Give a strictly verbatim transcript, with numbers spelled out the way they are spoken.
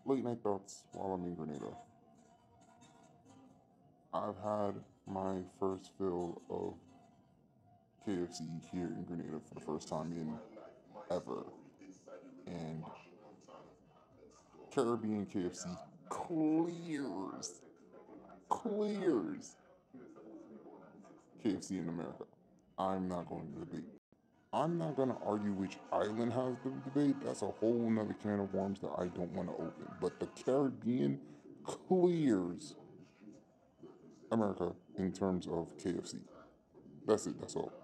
Late night thoughts while I'm in Grenada. I've had my first fill of K F C here in Grenada for the first time in ever. And Caribbean K F C clears, clears K F C in America. I'm not going to debate. I'm not going to argue which island has the debate. That's a whole nother can of worms that I don't want to open. But the Caribbean clears America in terms of K F C. That's it. That's all.